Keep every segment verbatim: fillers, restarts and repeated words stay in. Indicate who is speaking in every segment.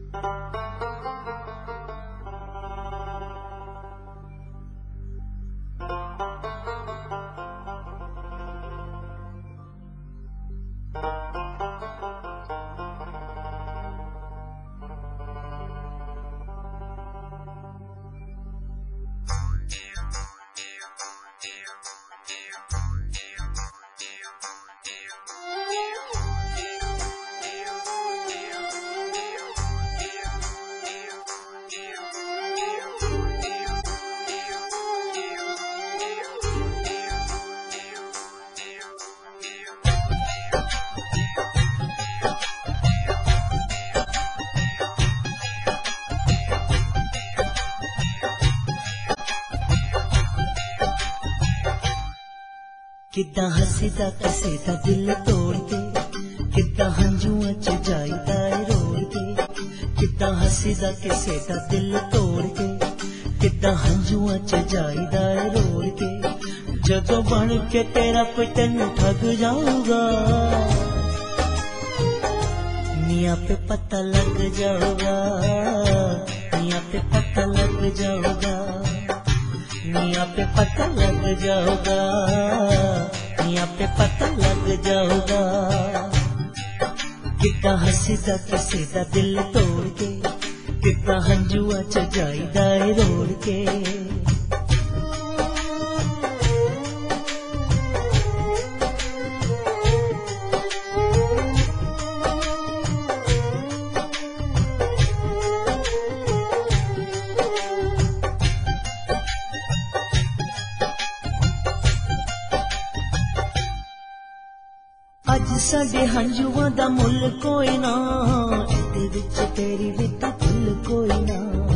Speaker 1: किदा हसीदा किसे दा दिल तोड़ के, किदा हंजुआं च जाईदा ए रोड़ के। किदा हसीदा किसे दा दिल तोड़ के, किदा हंजुआं च जाईदा ए रोड़ के। जदों बन के तेरा कोई तैनू ठग जाऊगा, मियां पे पता लग जाऊगा, मियां पे पता लग जाऊगा, मियां पे पता लग जाऊगा, मियां पे पता लग जाऊगा। किदा हसीदा किसे दा दिल तोड़ के, किदा हंजुआं च जाईदा ए रोड़ के। अज साडे हंजुआं दा मुल कोई ना, इहदे विच तेरी भी तां भुल कोई ना।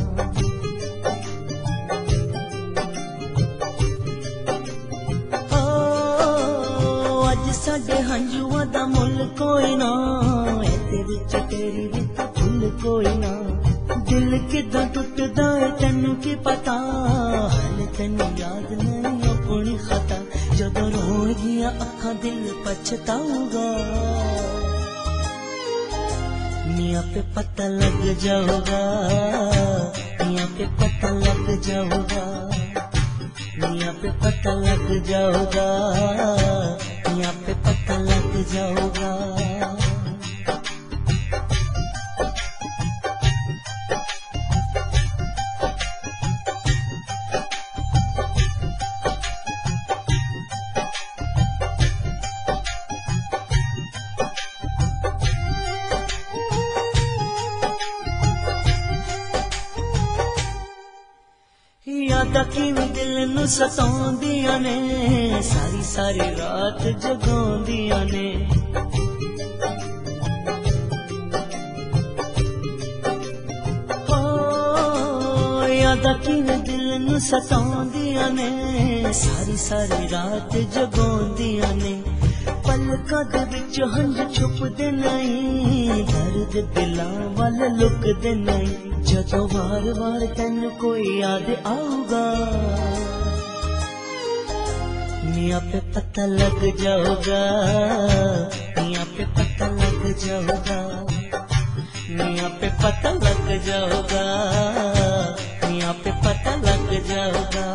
Speaker 1: ओ अज साडे हंजुआं दा मुल कोई ना, इहदे विच तेरी भी तां भुल कोई ना। दिल किदां टुटदा है तैनू की पता, हाले तैनू याद नहीं अपनी खता। जदों रोणगियां अखां दिल पछताऊगा, मियां पे पता लग जाऊगा, मियां पे पता लग जाऊगा, मियां पे पता लग जाऊगा, मियां पे पता लग जाऊगा। यादां किवें दिल नू सताउंदियां ने, सारी सारी रात जगाउंदियां ने। ओ यादां किवें दिल नू सताउंदियां ने, सारी सारी रात जगाउंदियां ने। पलकां दे विच हंज छुपदे नहीं, दर्द दिलां वल लुकदे नहीं। जदों वार वार तैनू कोई याद आऊगा, मियां पे पता लग जाऊगा, मियां पे पता लग जाऊगा, मियां पे पता लग जाऊगा, मियां पे पता लग जाऊगा।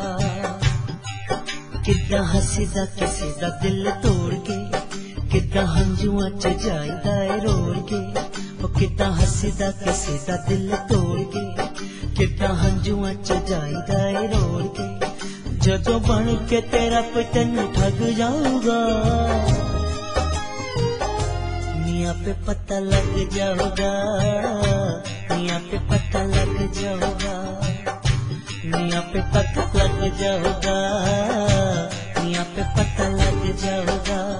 Speaker 1: किदा हसीदा किसे दा दिल तोड़ के, किदा हंजुआं च जाईदा ए रोड़ के। किदा हसीदा किसे दा दिल तोड़ के, किदा हंजुआं च जाईदा ए रोड़ के। जदों बन के तेरा कोई तैनू ठग जाऊगा, मियां पे पता लग जाऊगा, मियां पे पता लग जाऊगा, मियां पे पता लग जाऊगा, मियां पे पता लग जाऊगा।